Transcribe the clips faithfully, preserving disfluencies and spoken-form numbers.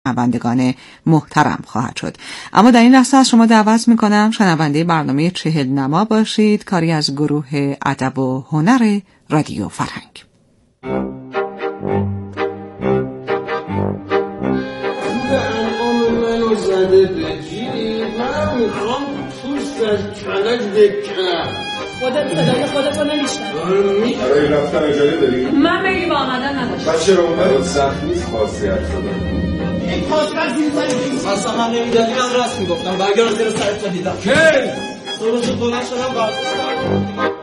شنوندگان محترم خواهد شد. اما در این لحظه از شما دعوت میکنم شنونده برنامه چهل نما باشید، کاری از گروه ادب و هنر رادیو فرهنگ. منو زده بگیری، من میخوام پوست از کلک بکنم. خودت صدای خودت رو نمیشنم. برای رفتن اجاره داری؟ من میگی با آمدن نداشت. بچه رو اومد سخت نیست خاصیت شدن. این پاسپر زیر زنی اصلا من نمیدادی، من راست میگفتم. برگرد زیر سرت تا دیدم که تو روز بلند شدم برگرد.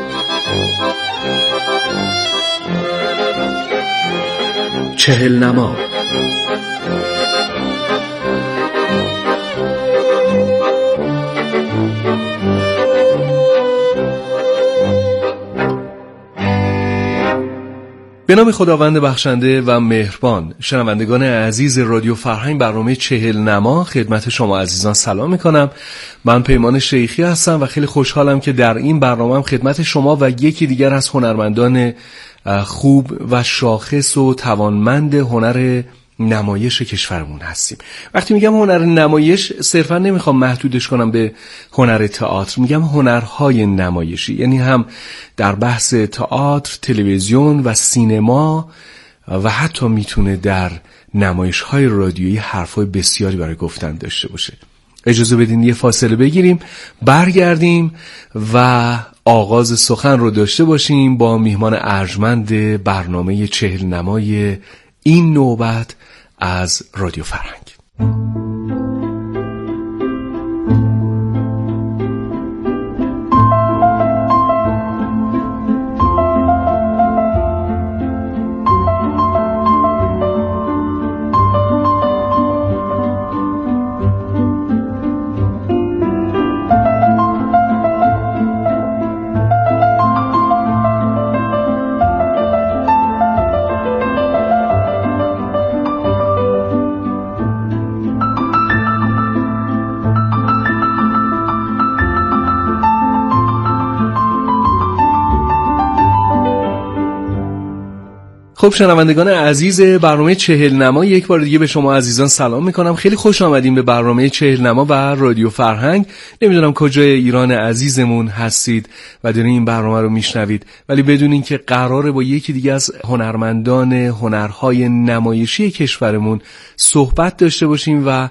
چهل نما. به نام خداوند بخشنده و مهربان. شنوندگان عزیز رادیو فرهنگ، برنامه چهل نما خدمت شما عزیزان سلام میکنم. من پیمان شیخی هستم و خیلی خوشحالم که در این برنامه خدمت شما و یکی دیگر از هنرمندان خوب و شاخص و توانمند هنر نمایش کشورمون هستیم. وقتی میگم هنر نمایش صرفا نمیخوام محدودش کنم به هنر تئاتر، میگم هنرهای نمایشی، یعنی هم در بحث تئاتر، تلویزیون و سینما و حتی میتونه در نمایش‌های رادیویی حرفای بسیاری برای گفتن داشته باشه. اجازه بدین یه فاصله بگیریم، برگردیم و آغاز سخن رو داشته باشیم با میهمان ارجمند برنامه چهل نمای این نوبت از رادیو فرهنگ. خب شنوندگان عزیز برنامه چهل نما، یک بار دیگه به شما عزیزان سلام میکنم. خیلی خوش آمدیم به برنامه چهل نما و رادیو فرهنگ. نمیدونم کجای ایران عزیزمون هستید و دارین این برنامه رو میشنوید، ولی بدونین که قراره با یکی دیگه از هنرمندان هنرهای نمایشی کشورمون صحبت داشته باشیم و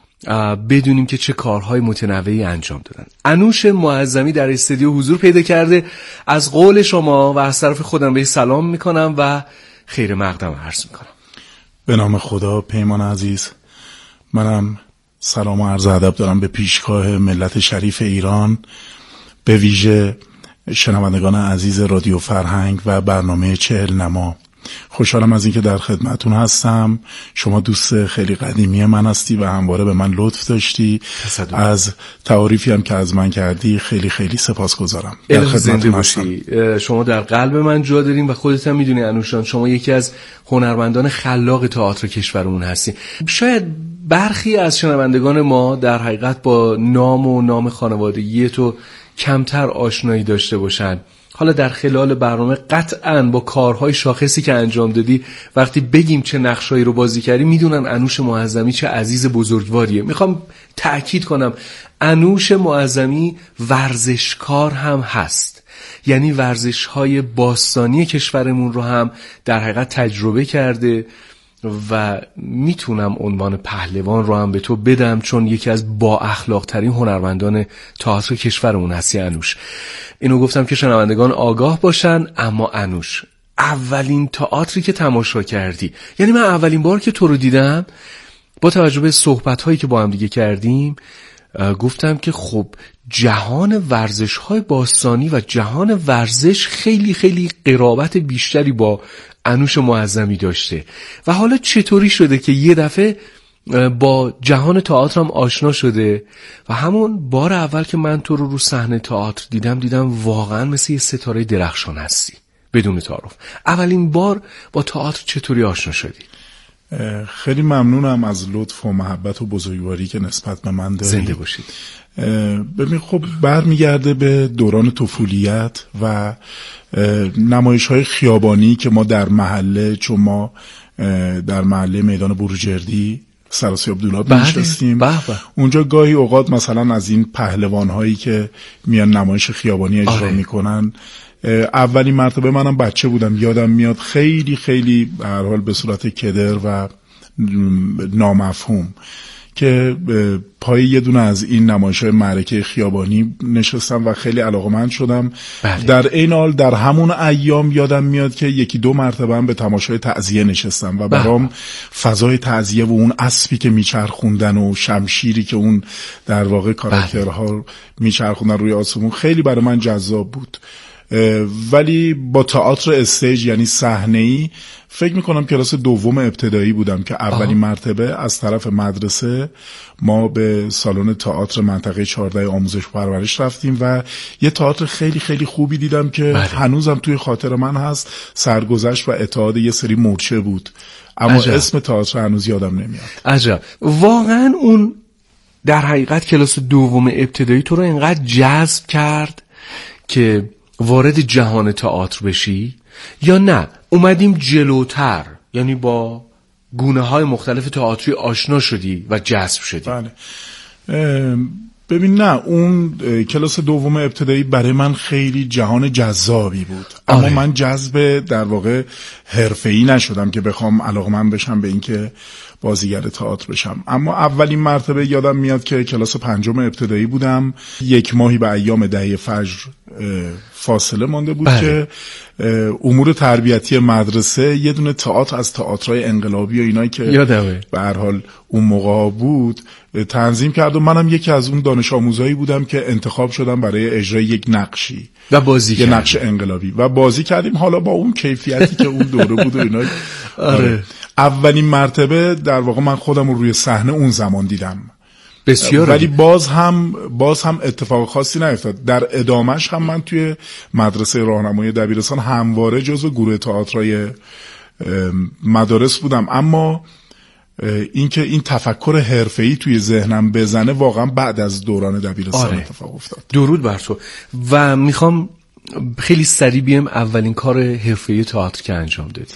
بدونیم که چه کارهای متنوعی انجام دادن. انوش معظمی در استودیو حضور پیدا کرده. از قول شما و از طرف خودم به سلام میکنم و خیر مقدم عرض میکنم. به نام خدا. پیمان عزیز، منم سلام و عرض ادب دارم به پیشگاه ملت شریف ایران، به ویژه شنوندگان عزیز رادیو فرهنگ و برنامه چهل نما. خوشحالم از اینکه در خدمتون هستم. شما دوست خیلی قدیمی من هستی و همواره به من لطف داشتی. تصدق. از تعریفی هم که از من کردی خیلی خیلی سپاسگزارم. در خدمتتون هستم. شما در قلب من جا دارین و خودت هم میدونی انوشان، شما یکی از هنرمندان خلاق تئاتر کشورمون هستی. شاید برخی از شنوندگان ما در حقیقت با نام و نام خانوادگی تو کمتر آشنایی داشته باشن. حالا در خلال برنامه قطعاً با کارهای شاخصی که انجام دادی وقتی بگیم چه نقشایی رو بازی کردی میدونن انوش معظمی چه عزیز بزرگواریه. میخوام تأکید کنم انوش معظمی ورزشکار هم هست، یعنی ورزش‌های باستانی کشورمون رو هم در حقیقت تجربه کرده و میتونم عنوان پهلوان رو هم به تو بدم چون یکی از با اخلاق ترین هنرمندان تئاتر کشورمون هستی انوش. اینو گفتم که شنوندگان آگاه باشن. اما انوش، اولین تئاتری که تماشا کردی، یعنی من اولین بار که تو رو دیدم با توجه به صحبت‌هایی که با هم دیگه کردیم گفتم که خب جهان ورزش‌های باستانی و جهان ورزش خیلی خیلی قرابت بیشتری با انوش معظمی داشته و حالا چطوری شده که یه دفعه با جهان تئاتر هم آشنا شده و همون بار اول که من تو رو رو صحنه تئاتر دیدم دیدم واقعا مثل یه ستاره درخشان هستی بدون تعارف. اولین بار با تئاتر چطوری آشنا شدی؟ خیلی ممنونم از لطف و محبت و بزرگواری که نسبت به من داری. زنده باشید. ببین خب برمیگرده به دوران طفولیت و نمایش‌های خیابانی که ما در محله، چون ما در محله میدان بروجردی سراسیاب دولاب نشستیم. بله. اونجا گاهی اوقات مثلا از این پهلوان هایی که میان نمایش خیابانی اجرا آره. میکنن، اولین مرتبه منم بچه بودم، یادم میاد خیلی خیلی به هر حال به صورت کدر و نامفهوم که پای یه دونه از این نمایش‌های معرکه خیابانی نشستم و خیلی علاقه‌مند شدم. بله. در این حال در همون ایام یادم میاد که یکی دو مرتبه هم به تماشای تعزیه نشستم و برام فضای تعزیه و اون اسبی که میچرخوندن و شمشیری که اون در واقع کاراکترها میچرخوندن روی آسمون خیلی برای من جذاب بود. ولی با تئاتر استیج یعنی صحنه‌ای فکر میکنم کلاس دوم ابتدایی بودم که اولین مرتبه از طرف مدرسه ما به سالن تئاتر منطقه چهارده آموزش و پرورش رفتیم و یه تئاتر خیلی خیلی خوبی دیدم که بله. هنوزم توی خاطر من هست. سرگذشت و اتحاد یه سری مورچه بود، اما عجب. اسم تئاتر هنوز یادم نمیاد. عجب. واقعا اون در حقیقت کلاس دوم ابتدایی تو رو اینقدر جذب کرد که وارد جهان تئاتر بشی، یا نه اومدیم جلوتر یعنی با گونه های مختلف تئاتری آشنا شدی و جذب شدی؟ بله. ببین نه، اون کلاس دوم ابتدایی برای من خیلی جهان جذابی بود، اما آره. من جذب در واقع حرفه‌ای نشدم که بخوام علاقه‌مند بشم به این که بازیگر تئاتر بشم. اما اولین مرتبه یادم میاد که کلاس پنجم ابتدایی بودم، یک ماهی به ایام دهه فجر فاصله مانده بود بله. که امور تربیتی مدرسه یه دونه تئاتر از تئاترای انقلابی و اینایی که یادمه به هر حال اون موقع بود تنظیم کرد و منم یکی از اون دانش آموزایی بودم که انتخاب شدم برای اجرای یک نقشی و بازی یه نقش انقلابی و بازی کردیم، حالا با اون کیفیتی که اون دوره بود و اینا. آره. اولین مرتبه در واقع من خودم رو روی صحنه اون زمان دیدم. بسیار. ولی باز هم باز هم اتفاق خاصی نیفتاد. در ادامهش هم من توی مدرسه راهنمایی دبیرستان همواره جزو گروه تئاترای مدارس بودم، اما اینکه این تفکر حرفه‌ای توی ذهنم بزنه واقعا بعد از دوران دبیرستان آره. اتفاق افتاد. درود بر تو. و میخوام خیلی سریع بیم اولین کار حرفه‌ای تئاتر که انجام دادی.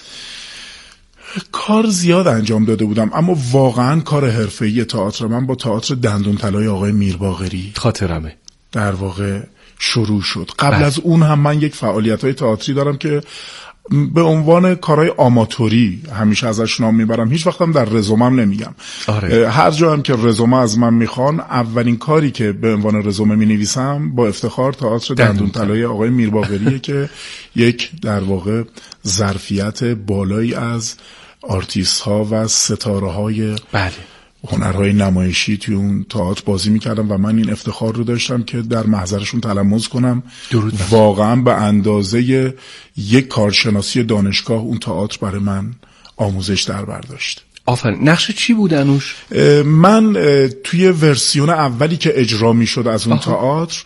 کار زیاد انجام داده بودم، اما واقعا کار حرفه‌ای تئاتر من با تئاتر دندون طلای آقای میرباقری خاطرمه در واقع شروع شد. قبل بله. از اون هم من یک فعالیت‌های تئاتری دارم که به عنوان کارهای آماتوری همیشه ازش نام میبرم، هیچ وقتم در رزومم نمیگم. آره. هر جا هم که رزومه از من میخوان اولین کاری که به عنوان رزومه مینویسم با افتخار تئاتر دندون طلای آقای میرباقریه که یک در واقع ظرفیت بالایی از آرتیست ها و ستاره های بله. هنرهای نمایشی توی اون تئاتر بازی میکردم و من این افتخار رو داشتم که در محضرشون تلمذ کنم. واقعا به اندازه یک کارشناسی دانشگاه اون تئاتر برای من آموزش در برداشت. آفرین. نقش چی بود انوش؟ من توی ورسیون اولی که اجرا میشد از اون تئاتر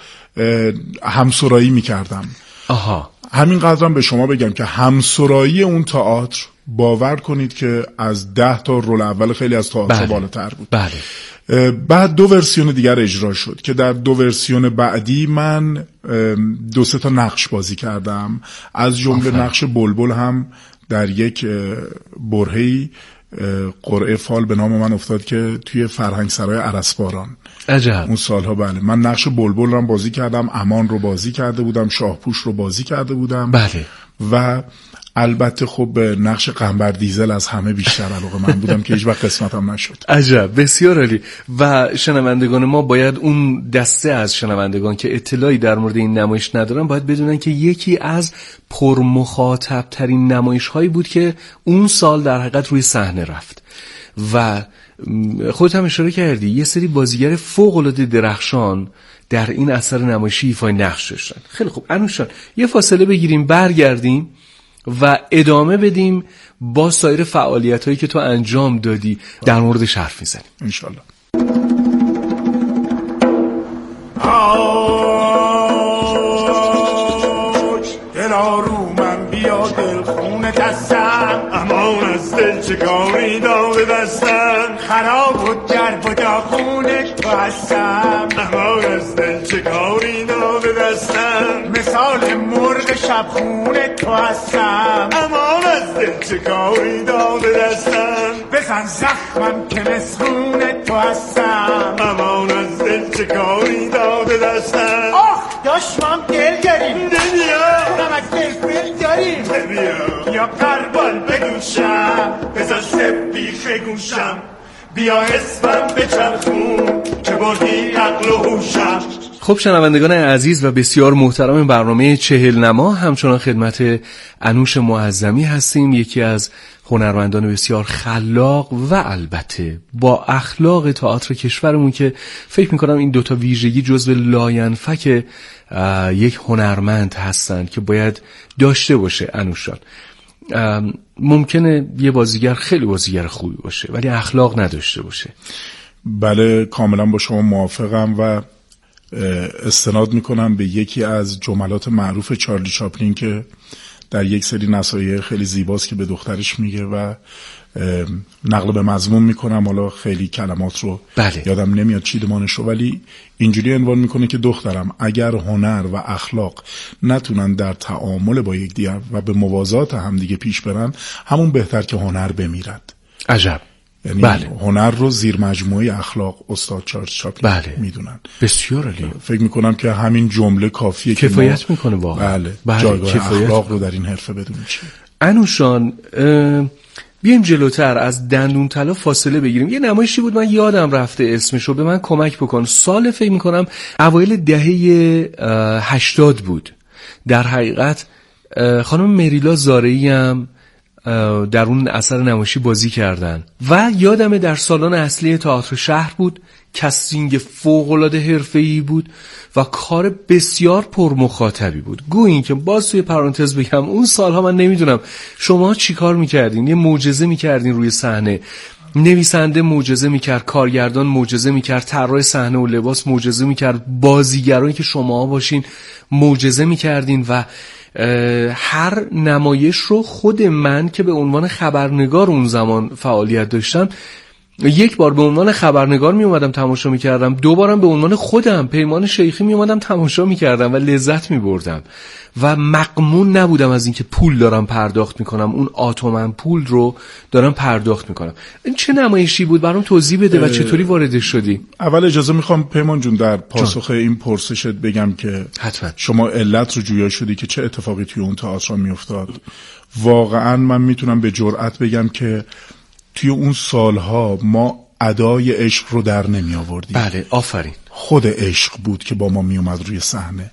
همسرایی میکردم. آها. همین قدرم به شما بگم که همسرایی اون تئاتر باور کنید که از ده تا رول اول خیلی از تئاتر بله. بالاتر بود. بله. بعد دو ورسیون دیگر اجرا شد که در دو ورسیون بعدی من دو سه تا نقش بازی کردم، از جمله نقش بلبل هم در یک برهه‌ای قرعه فال به نام من افتاد که توی فرهنگ سرای ارسباران عجب. اون سالها بله من نقش بلبل رو بازی کردم، امان رو بازی کرده بودم، شاهپوش رو بازی کرده بودم بله. و البته خب نقش قنبر دیزل از همه بیشتر علاقه من بودم که هیچ وقت قسمتم نشد. عجب. بسیار عالی. و شنوندگان ما باید اون دسته از شنوندگان که اطلاعی در مورد این نمایش ندارن باید بدونن که یکی از پرمخاطب ترین نمایش هایی بود که اون سال در حقیقت روی صحنه رفت و خودت هم اشاره کردی یه سری بازیگر فوق العاده درخشان در این اثر نمایشی ایفای نقش داشتن. خیلی خوب انوشان یه فاصله بگیریم، برگردیم و ادامه بدیم با سایر فعالیت هایی که تو انجام دادی در موردش حرف میزنیم انشالله. دل آرومم بیا دل خونه دستم امان از از دل چه کاری داده دستم، خراب و درب و داخونه تو هستم. امان از دل چه کاری داده دستم، مثال مرغ شبخونه تو هستم. امان از دل چه کاری داده دستم، بزن زخمم که مسخونه تو هستم. امان از دل چه کاری داده دستم. آخ داشمم دل داریم نمیا، نمک دل بل داریم نمیا. یا قربان بگوشم بزن سبی بگوشم، بیا اسمم بچرخون که بردی عقل و هوشم. خب شنوندگان عزیز و بسیار محترم برنامه چهل نما، همچنان خدمت انوش معظمی هستیم، یکی از هنرمندان بسیار خلاق و البته با اخلاق تئاتر کشورمون که فکر میکنم این دوتا ویژگی جزو لاینفک یک هنرمند هستند که باید داشته باشه. انوش جان، ممکنه یه بازیگر خیلی بازیگر خوبی باشه ولی اخلاق نداشته باشه. بله کاملا با شما موافقم و استناد میکنم به یکی از جملات معروف چارلی چاپلین که در یک سری نصایح خیلی زیباست که به دخترش میگه و نقل به مضمون میکنم، حالا خیلی کلمات رو بله. یادم نمیاد چیدمانش رو، ولی اینجوری عنوان میکنه که دخترم اگر هنر و اخلاق نتونن در تعامل با یکدیگر و به موازات هم دیگه پیش برن، همون بهتر که هنر بمیرد. عجب. یعنی بله. هنر رو زیر مجموعه اخلاق استاد چارلز چاپلین بله. میدونن. بسیار عالی. فکر میکنم که همین جمله کافیه که کفایت میکنه واقعا. بله. بله. جایگاه کفایت اخلاق رو در این حرفه بدونیم چیه. انوشان بیایم جلوتر از دندون طلا فاصله بگیریم. یه نمایشی بود من یادم رفته اسمشو، به من کمک بکن. سال فکر میکنم اوایل دهه هشتاد بود. در حقیقت خانم مریلا زارعی هم در اون اثر نمایشی بازی کردن و یادمه در سالن اصلی تئاتر شهر بود. کاستینگ فوق‌العاده حرفه‌ای بود و کار بسیار پرمخاطبی بود. گویین که باز توی پرانتز بگم اون سالها من نمیدونم شما چی کار میکردین، یه معجزه میکردین روی صحنه، نویسنده معجزه میکرد، کارگردان معجزه میکرد، طراح صحنه و لباس معجزه میکرد، بازیگرایی که شما باشین معجزه میکردین و هر نمایش رو خود من که به عنوان خبرنگار اون زمان فعالیت داشتم، یک بار به عنوان خبرنگار می اومدم تماشا می کردم، دو بارم به عنوان خودم پیمان شیخی می اومدم تماشا می کردم و لذت می بردم و مغمون نبودم از اینکه پول دارم پرداخت می کنم، اون آتومن پول رو دارم پرداخت می کنم. این چه نمایشی بود؟ برام توضیح بده و چطوری وارد شدی؟ اول اجازه میخوام پیمان جون در پاسخ جان. این پرسشت بگم که حتما. شما علت رو جویا شدی که چه اتفاقی توی اون تئاتر می افتاد. واقعا من میتونم به جرئت بگم که توی اون سالها ما ادای عشق رو در نمی آوردیم. بله آفرین. خود عشق بود که با ما می اومد روی صحنه.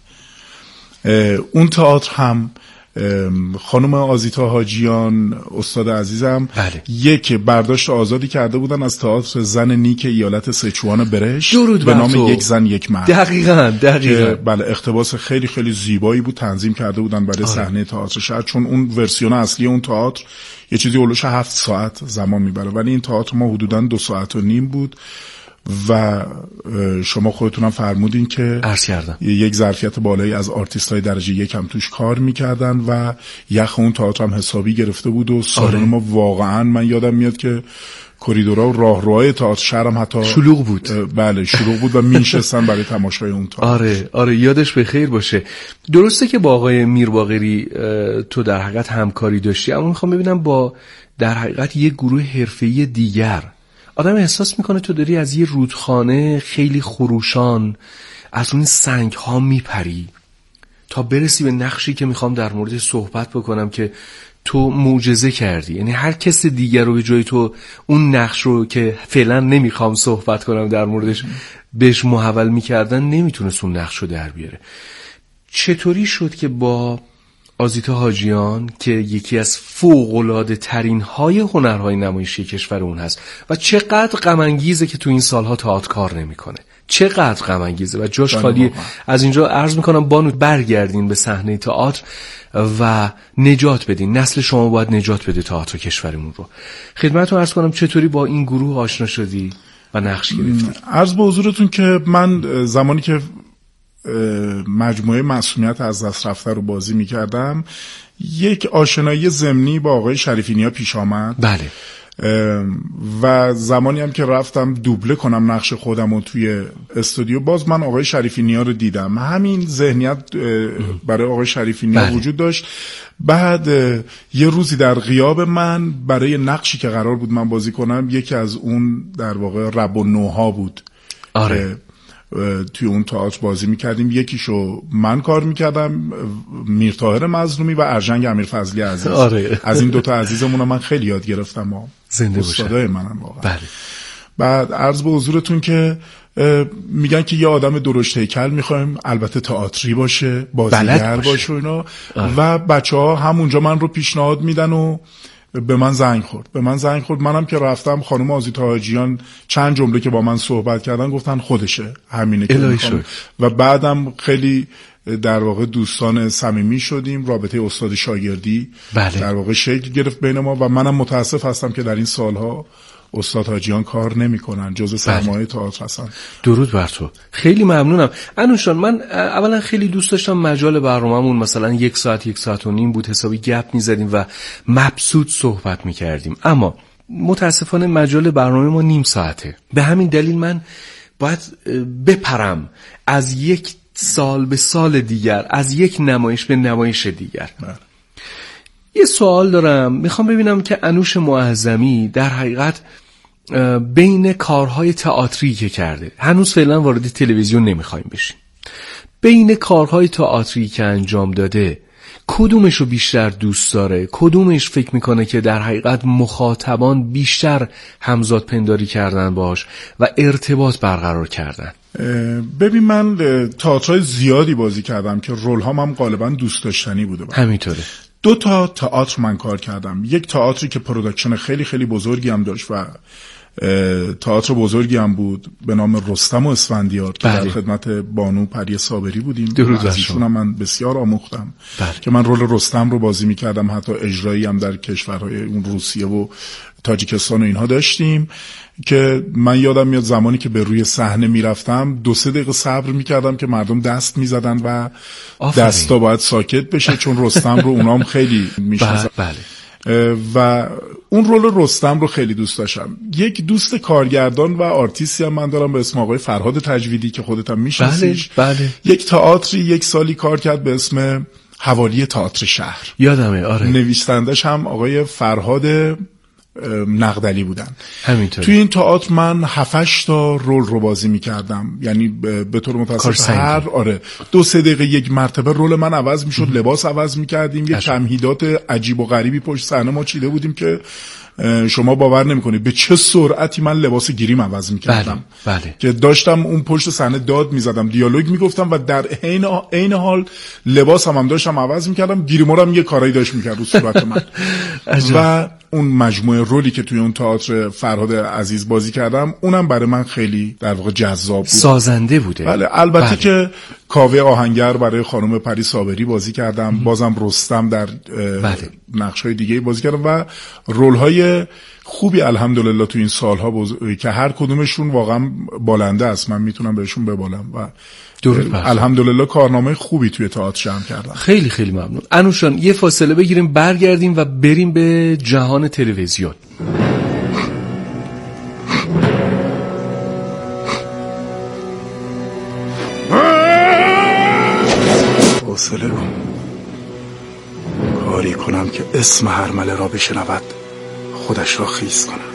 اون تئاتر هم خانم آزیتا حاجیان استاد عزیزم بله. یک برداشت آزادی کرده بودن از تئاتر زن نیک ایالت سچوان برش به نام تو. یک زن یک مرد. دقیقاً دقیقاً. بله اقتباس خیلی خیلی زیبایی بود، تنظیم کرده بودن برای صحنه تئاتر شهر، چون اون ورسیون اصلی اون تئاتر یه چیزی اولش هفت ساعت زمان میبره ولی این تئاتر ما حدوداً دو ساعت و نیم بود و شما خودتونم فرمودین که عرض کردم یک ظرفیت بالایی از آرتیستای درجه یک هم توش کار میکردن و یخ اون تئاتر هم حسابی گرفته بود و سالن ما واقعا من یادم میاد که کریدورها و راهروهای تئاتر شهرم حتی شلوغ بود. بله شلوغ بود و میشستن برای تماشای اون تئاتر. آره آره یادش به خیر باشه. درسته که با آقای میر باقری تو در حقیقت همکاری داشتی، اما میخوام ببینم با در حقیقت یک گروه حرفه‌ای دیگر آدم احساس میکنه تو داری از یه رودخانه خیلی خروشان از اون سنگ ها میپری تا برسی به نقشی که میخوام در مورد صحبت بکنم که تو معجزه کردی. یعنی هر کس دیگر رو به جای تو اون نقش رو که فعلا نمیخوام صحبت کنم در موردش بهش محول میکردن نمیتونست اون نقش رو در بیاره. چطوری شد که با آزیتا حاجیان که یکی از فوق‌العاده ترین های هنرهای نمایشی کشور اون هست و چقدر غم انگیزه که تو این سالها تئاتر کار نمیکنه، چقدر غم انگیزه و جاش خالی. از اینجا عرض میکنم بانو برگردین به صحنه تئاتر و نجات بدین، نسل شما باید نجات بده تئاتر کشورمون رو. خدمتتون عرض کنم چطوری با این گروه آشنا شدی و نقش گرفتی؟ عرض به حضورتون که من زمانی که مجموعه معصومیت از دست رفته رو بازی میکردم، یک آشنایی ضمنی با آقای شریفی نیا پیش آمد. بله. و زمانی هم که رفتم دوبله کنم نقش خودم رو توی استودیو، باز من آقای شریفی نیا رو دیدم. همین ذهنیت برای آقای شریفی نیا بله. وجود داشت. بعد یه روزی در غیاب من برای نقشی که قرار بود من بازی کنم، یکی از اون در واقع رب و نوها بود. آره. توی اون تئاتر بازی میکردیم، یکیشو من کار میکردم، میرطاهر مظلومی و ارژنگ امیرفضلی عزیز. آره. از این دوتا عزیزمون من خیلی یاد گرفتم. ما زنده باشن. استادای منم واقعا. بله. بعد عرض به حضورتون که میگن که یه آدم درشت هیکل میخوایم، البته تئاتری باشه، بازیگر باشه و اینا. و بچه‌ها همونجا من رو پیشنهاد میدن و به من زنگ خورد به من زنگ خورد منم که رفتم، خانم آزیتا حاجیان چند جمله که با من صحبت کردن گفتن خودشه، همینه که میخوام. و بعدم خیلی در واقع دوستان صمیمی شدیم، رابطه استاد شاگردی بله. در واقع شکل گرفت بین ما و منم متاسف هستم که در این سالها استاد حاجیان کار نمی کنن، جزء سرمایه تئاتر هستن. درود بر تو، خیلی ممنونم. انوشان، من اولا خیلی دوست داشتم مجال برنامه‌مون مثلا یک ساعت یک ساعت و نیم بود، حسابی گپ می‌زدیم و مبسوط صحبت می‌کردیم، اما متاسفانه مجال برنامه ما نیم ساعته. به همین دلیل من باید بپرم از یک سال به سال دیگر، از یک نمایش به نمایش دیگر. من. یه سوال دارم، میخوام ببینم که انوش معظمی در حقیقت بین کارهای تئاتری که کرده، هنوز فعلا وارد تلویزیون نمیخوایم بشیم، بین کارهای تئاتری که انجام داده کدومش رو بیشتر دوست داره؟ کدومش فکر میکنه که در حقیقت مخاطبان بیشتر همزاد پنداری کردن باش و ارتباط برقرار کردن؟ ببین، من تئاترهای زیادی بازی کردم که رول هام هم غالبا دوست داشتنی بوده. همینطوره. دو تا تئاتر من کار کردم، یک تئاتری که پروداکشن خیلی خیلی بزرگی هم داشت و تئاتر بزرگی هم بود به نام رستم و اسفندیار که در خدمت بانو پری صابری بودیم. از ایشون هم من بسیار آموختم بله. که من رول رستم رو بازی میکردم، حتی اجرایی هم در کشورهای اون روسیه و تاجیکستان و اینها داشتیم که من یادم میاد زمانی که به روی صحنه میرفتم دو سه دقیقه صبر میکردم که مردم دست میزدن و آفرین. دستا باید ساکت بشه چون رستم رو اونام خیلی میشناسن. بله. و اون رول رستم رو خیلی دوست داشتم. یک دوست کارگردان و آرتیستی هم من دارم به اسم آقای فرهاد تجویدی که خودت هم میشناسیش. بله. بله. یک تئاتری یک سالی کار کرد به اسم حوالی تئاتر شهر. یادمه. آره. نویسندش هم آقای فرهاد نقدلی بودن. همینطور. توی این تئاتر من هفتش تا رول رو بازی می‌کردم، یعنی به طور متوسط هر آره دو سه دقیقه یک مرتبه رول من عوض می‌شد، لباس عوض می‌کردیم، یه تمهیدات عجیب و غریبی پشت صحنه ما چیده بودیم که شما باور نمی‌کنید به چه سرعتی من لباس گیریم عوض می‌کردم. بله. بله. که داشتم اون پشت صحنه داد می‌زدم، دیالوگ می‌گفتم و در عین عین حال لباسم هم داشتم عوض می‌کردم، گریمو هم یه کارایی داشت می‌کرد رو صورت من. و اون مجموعه رولی که توی اون تئاتر فرهاد عزیز بازی کردم اونم برای من خیلی در واقع جذاب بود، سازنده بوده. بله. البته بله. که کاوه آهنگر برای خانم پری صابری بازی کردم، ام. بازم رستم در بله. نقش‌های دیگه بازی کردم و رول‌های خوبی الحمدلله تو این سالها بز... که هر کدومشون واقعا بالنده است، من میتونم بهشون ببالم و الحمدلله کارنامه خوبی توی تئاتر جمع کردم. خیلی خیلی ممنون. انوشان، یه فاصله بگیریم برگردیم و بریم به جهان تلویزیون. حوصله کن، کاری کنم که اسم هرمله را بشنود خودش را خیس کند.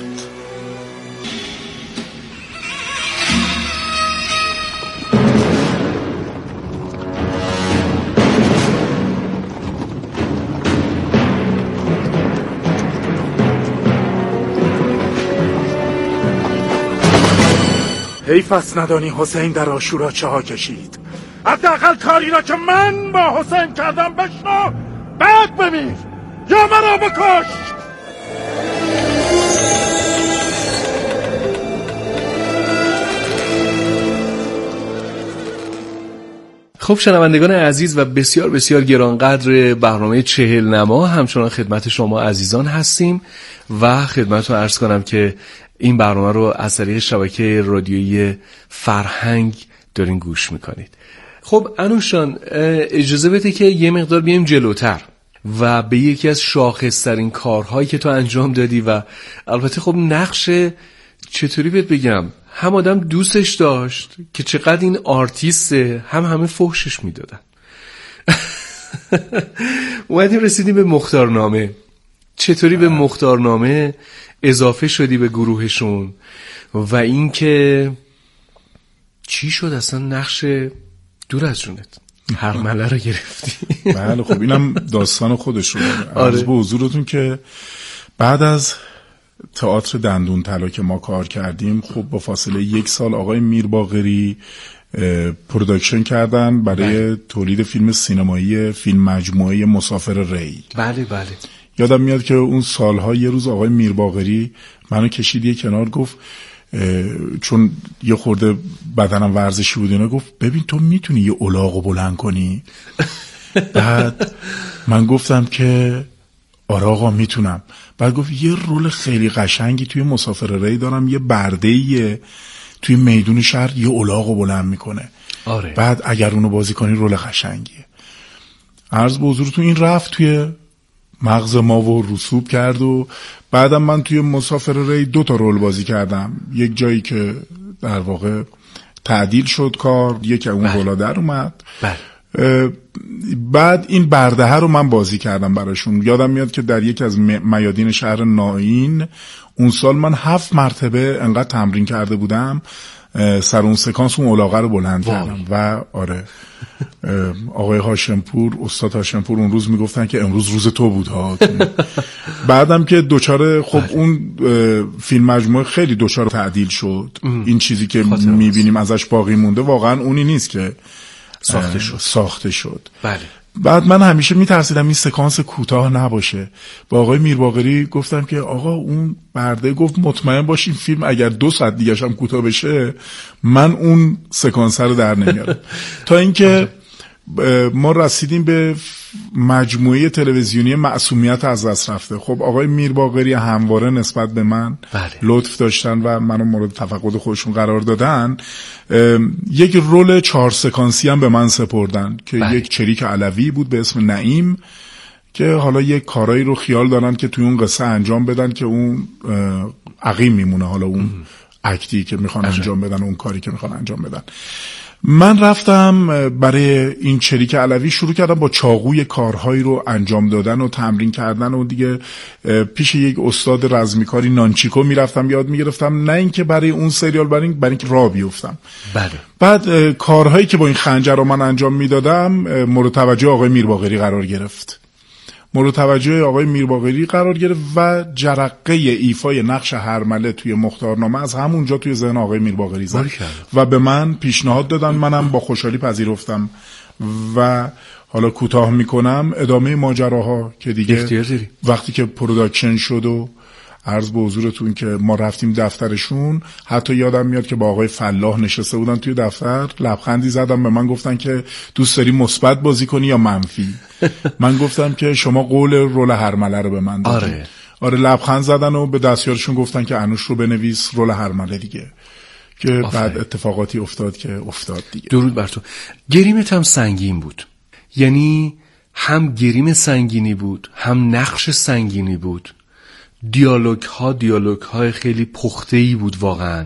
حیف است ندانی حسین در عاشورا چه ها کشید. حداقل کاری را که من با حسین کردم بشنو، بعد بمیر یا مرا بکش. خب شنوندگان عزیز و بسیار بسیار گرانقدر برنامه چهل نما، همچنان خدمت شما عزیزان هستیم و خدمتتون عرض کنم که این برنامه رو از طریق شبکه رادیویی فرهنگ دارین گوش میکنید. خب انوشان اجازه بده که یه مقدار بیایم جلوتر و به یکی از شاخص‌ترین کارهایی که تو انجام دادی و البته خب نقش چطوری بهت بگم هم آدم دوستش داشت که چقدر این آرتیسته، هم همه فحشش میدادن. اومدیم رسیدیم به مختارنامه. چطوری به مختارنامه اضافه شدی به گروهشون و اینکه چی شد اصلا نقش دور از جونت هرمله رو گرفتی؟ بله خب اینم داستان خودش رو آره. عرض به حضورتون که بعد از تئاتر دندون طلا که ما کار کردیم، خب با فاصله یک سال آقای میرباقری پروداکشن کردن برای بله. تولید فیلم سینمایی فیلم مجموعه مسافر ری. بله بله یادم میاد که اون سالها یه روز آقای میرباقری منو کشید یه کنار، گفت چون یه خورده بدنم ورزشی بود اینا، گفت ببین تو میتونی یه الاغو بلند کنی؟ بعد من گفتم که آره آقا میتونم. بعد گفت یه رول خیلی قشنگی توی مسافر ری دارم، یه برده‌ای توی میدون شهر یه الاغو بلند میکنه. آره. بعد اگر اونو بازی کنی رول قشنگیه. عرض به حضورتون این رفت توی مغز ما و رسوب کرد و بعدم من توی مسافر ری دو تا رول بازی کردم. یک جایی که در واقع تعدیل شد کار، یک اون رولا در اومد. بله. بعد این برده رو من بازی کردم براشون. یادم میاد که در یک از میادین شهر نائین اون سال من هفت مرتبه انقدر تمرین کرده بودم سر اون سکانس اون علاقه رو بلند کردم و آره آقای هاشمپور، استاد هاشمپور اون روز میگفتن که امروز روز تو بود ها. بعدم که دوچاره خب اون فیلم مجموعه خیلی دوچاره تعدیل شد. این چیزی که میبینیم ازش باقی مونده واقعا اونی نیست که ساخته شد. ساخته شد. بله. بعد من همیشه میترسیدم این سکانس کوتاه نباشه. با آقای میرباقری گفتم که آقا اون برده گفت مطمئن باش این فیلم اگر دو ساعت دیگه هم کوتاه بشه من اون سکانس رو در نمیارم. تا اینکه ما رسیدیم به مجموعه تلویزیونی معصومیت از دست رفته. خب آقای میرباقری همواره نسبت به من بله. لطف داشتن و منو مورد تفقد خودشون قرار دادن. یک رول چهار سکانسی هم به من سپردن که بله. یک چریک علوی بود به اسم نعیم که حالا یک کارایی رو خیال دارن که توی اون قصه انجام بدن که اون عقیم میمونه، حالا اون اکتی که میخوان انجام بدن، اون کاری که میخوان انجام بدن. من رفتم برای این چریک علوی شروع کردم با چاقوی کارهایی رو انجام دادن و تمرین کردن و دیگه پیش یک استاد رزمیکاری نانچیکو میرفتم یاد میگرفتم، نه اینکه برای اون سریال، برای اینکه برای اینکه راه بیفتم. بله. بعد کارهایی که با این خنجر رو من انجام میدادم مورد توجه آقای میرباقری قرار گرفت. مورد توجه آقای میرباقری قرار گرفت و جرقه ایفای نقش هرمله توی مختارنامه از همونجا توی ذهن آقای میرباقری زد و به من پیشنهاد دادن. منم با خوشحالی پذیرفتم و حالا کوتاه میکنم ادامه ماجراها که دیگه وقتی که پروداکشن شد و عرض به حضورتون که ما رفتیم دفترشون، حتی یادم میاد که با آقای فلاح نشسته بودن توی دفتر، لبخندی زدم به من، گفتن که دوست داری مثبت بازی کنی یا منفی؟ من گفتم که شما قول رول هرمله رو به من دادید. آره. آره لبخند زدن و به دستیارشون گفتن که انوش رو بنویس رول هرمله دیگه، که آفره. بعد اتفاقاتی افتاد که افتاد دیگه. درود بر تو. گریمت هم سنگین بود، یعنی هم گریم سنگینی بود هم نقش سنگینی بود. دیالوگ ها دیالوگ های خیلی پخته‌ای بود واقعا.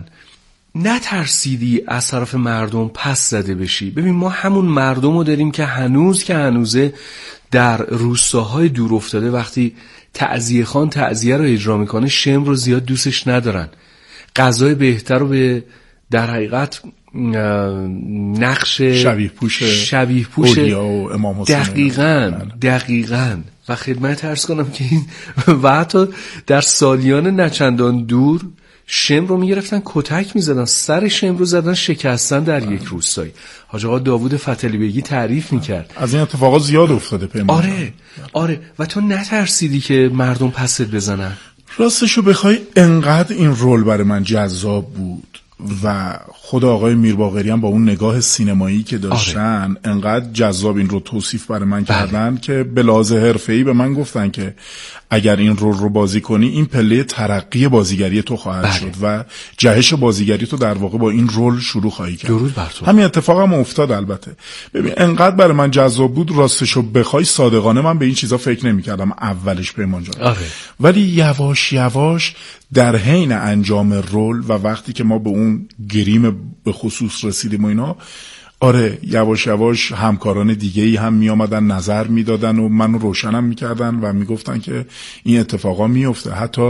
نترسیدی از طرف مردم پس زده بشی؟ ببین ما همون مردم رو داریم که هنوز که هنوزه در روستاهای دور افتاده وقتی تعزیه خان تعزیه رو اجرا میکنه شم رو زیاد دوستش ندارن. غذای بهتر رو به در حقیقت نقش شبیه پوش شبیه پوش و امام حسین دقیقاً دقیقاً و خدمت عرض کنم که این و حتی در سالیان نچندان دور شم رو میگرفتن کتک میزدن، سر شم رو زدن شکستن در یک روستایی. حاج آقا داوود فتحعلی بیگی تعریف میکرد از این اتفاقات زیاد افتاده پیمان. آره آره و تو نترسیدی که مردم پست بزنن؟ راستشو بخوای انقدر این رول برای من جذاب بود و خود آقای میرباقری هم با اون نگاه سینمایی که داشتن آره. انقدر جذاب این رو توصیف برای من بله. کردن که به لحاظ حرفه‌ای به من گفتن که اگر این رول رو بازی کنی این پله ترقی بازیگری تو خواهد بله. شد و جهش بازیگری تو در واقع با این رول شروع خواهی کرد. درود بر تو. همین اتفاق هم افتاد. البته ببین انقدر برای من جذاب بود، راستشو بخوای صادقانه من به این چیزا فکر نمی‌کردم اولش پیمان جان آره. ولی یواش یواش در حین انجام رول و وقتی که ما به اون گریم به خصوص رسیدیم و اینا، آره یواش یواش همکاران دیگه‌ای هم می آمدن نظر میدادن و منو روشنم میکردن و میگفتن که این اتفاقا میفته. حتی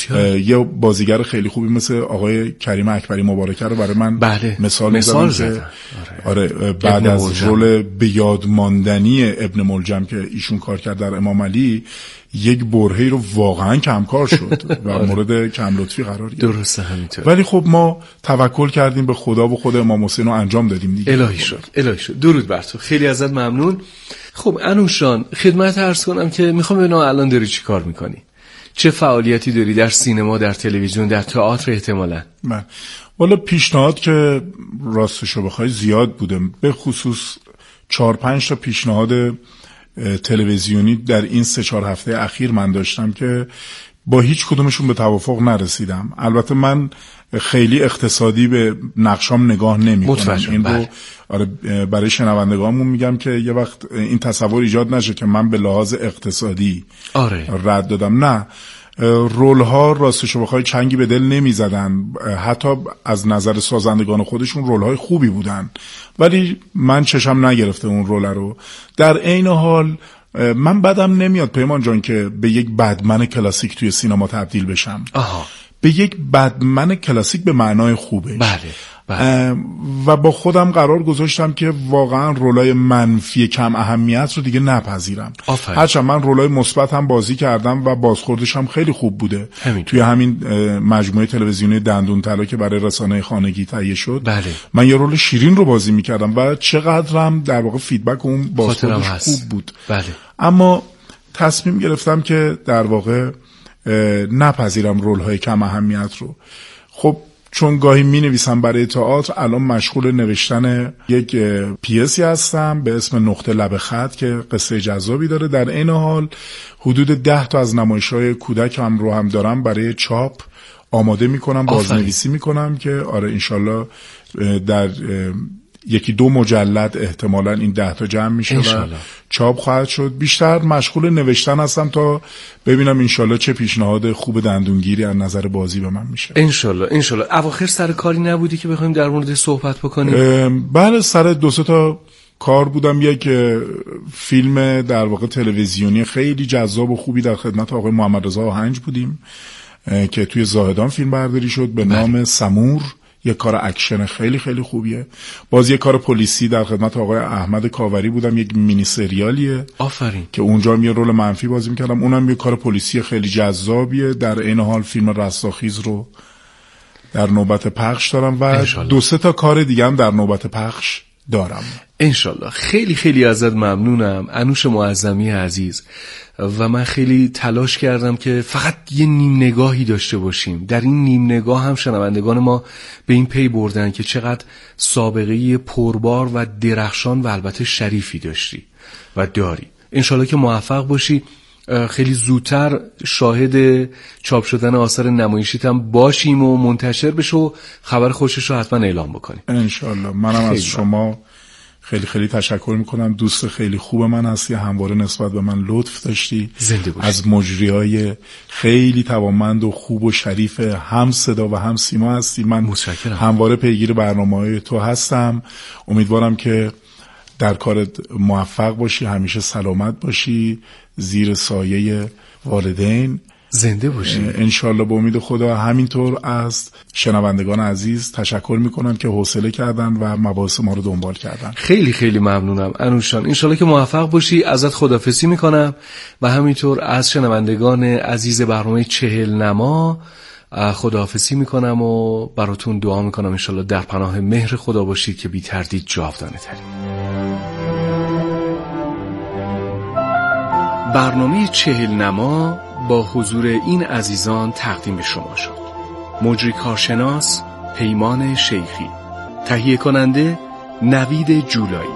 یه بازیگر خیلی خوبی مثل آقای کریم اکبری مبارکه رو برای من بله. مثال میزدن که آره. آره بعد از رول بیاد ماندنی ابن ملجم که ایشون کار کرد در امام علی، یک برهه‌ای رو واقعا کمکار شد و آره. مورد کم لطفی قرار گرفت. درسته همینطور. ولی خب ما توکل کردیم به خدا و خود امام حسین رو انجام دادیم دیگه. الهی شد الهی شد. درود بر تو. خیلی ازت ممنون. خب انوش جان خدمت عرض کنم که میخوام ببینم الان داری چی کار میکنی؟ چه فعالیتی داری در سینما، در تلویزیون، در تئاتر احتمالاً؟ من والا پیشنهاد که راستشو بخوای زیاد بوده، به خصوص چهار پنج تا پیشنهاد تلویزیونی در این سه چهار هفته اخیر من داشتم که با هیچ کدومشون به توافق نرسیدم. البته من خیلی اقتصادی به نقشام نگاه نمی کنم. این رو آره برای شنوندگانمون میگم که یه وقت این تصور ایجاد نشه که من به لحاظ اقتصادی آره. رد دادم. نه، رول ها راستشو بخوای چنگی به دل نمی زدن، حتی از نظر سازندگان خودشون رول های خوبی بودن، ولی من چشم نگرفته اون رول رو. در عین حال من بدم نمیاد پیمان جان که به یک بدمن کلاسیک توی سینما تبدیل بشم. آها. به یک بدمن کلاسیک به معنای خوبش. بله. بله. و با خودم قرار گذاشتم که واقعا رولای منفی کم اهمیت رو دیگه نپذیرم. هرچند من رولای مثبت هم بازی کردم و بازخوردش هم خیلی خوب بوده همین. توی همین مجموعه تلویزیونی دندون طلا که برای رسانه خانگی تهیه شد بله. من یه رول شیرین رو بازی میکردم و چقدرم در واقع فیدبک اون بازخوردش خوب بود. بله. اما تصمیم گرفتم که در واقع نپذیرم رول‌های کم اهمیت رو. خب چون گاهی می نویسم برای تئاتر، الان مشغول نوشتن یک پیسی هستم به اسم نقطه لب خط که قصه جذابی داره. در این حال حدود ده تا از نمایش‌های کودک هم رو هم دارم برای چاپ آماده میکنم، بازنویسی میکنم که آره انشالله در یکی دو مجلد احتمالاً این ده تا جمع میشه و چاپ خواهد شد. بیشتر مشغول نوشتن هستم تا ببینم انشالله چه پیشنهاد خوب دندونگیری از نظر بازی به من میشه. انشالله انشالله. اواخر سر کاری نبودی که بخوایم در مورد صحبت بکنیم؟ بله سر دو سه تا کار بودم. یک فیلم در واقع تلویزیونی خیلی جذاب و خوبی در خدمت آقای محمد رضا آهنج بودیم که توی زاهدان فیلم برداری شد به نام سمور. یک کار اکشن خیلی خیلی خوبیه. باز یک کار پلیسی در خدمت آقای احمد کاوری بودم، یک مینی سریالیه. آفرین. که اونجا هم یه رول منفی بازی میکردم. اونم یک کار پلیسی خیلی جذابیه. در این حال فیلم رستاخیز رو در نوبت پخش دارم و انشالله. دو سه تا کار دیگه هم در نوبت پخش دارم انشالله. خیلی خیلی ازت ممنونم انوش معظمی عزیز و من خیلی تلاش کردم که فقط یه نیم نگاهی داشته باشیم. در این نیم نگاه هم شنوندگان ما به این پی بردن که چقدر سابقه پربار و درخشان و البته شریفی داشتی و داری. انشالله که موفق باشی، خیلی زودتر شاهد چاپ شدن آثار نمایشیت هم باشیم و منتشر بشه و خبر خوشش رو حتما اعلام بکنیم انشالله. منم از شما خیلی خیلی تشکر میکنم. دوست خیلی خوب من هستی، همواره نسبت به من لطف داشتی. زنده باشی. از مجریای خیلی توانمند و خوب و شریف هم صدا و هم سیما هستی. من متشکرم. همواره پیگیر برنامه‌های تو هستم. امیدوارم که در کارت موفق باشی، همیشه سلامت باشی، زیر سایه والدین زنده باشی انشالله. به امید خدا. همینطور از شنوندگان عزیز تشکر میکنم که حوصله کردن و مباحث ما رو دنبال کردن. خیلی خیلی ممنونم انوشان. انشالله که موفق باشی. ازت خداحافظی میکنم و همینطور از شنوندگان عزیز برنامه چهل نما خداحافظی میکنم و براتون دعا میکنم انشالله در پناه مهر خدا باشید که بی تردید جاودانه ترین. برنامه چهل نما با حضور این عزیزان تقدیم به شما شد. مجری کارشناس پیمان شیخی. تهیه کننده نوید جولایی.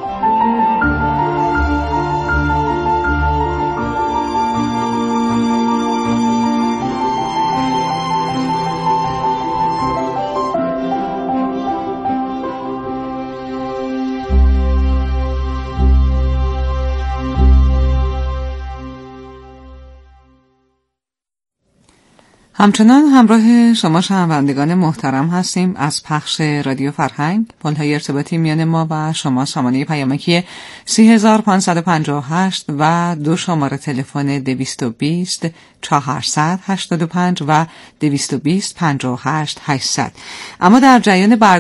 همچنان همراه شما شنوندگان محترم هستیم از پخش رادیو فرهنگ. پل‌های ارتباطی میان ما و شما شماره پیامکی سه هزار و پانصد و پنجاه و هشت و دو شماره تلفن دویست و بیست چهارصد هشتاد و پنج و دویست و بیست پنجاه و هشت هشتصد. اما در جریان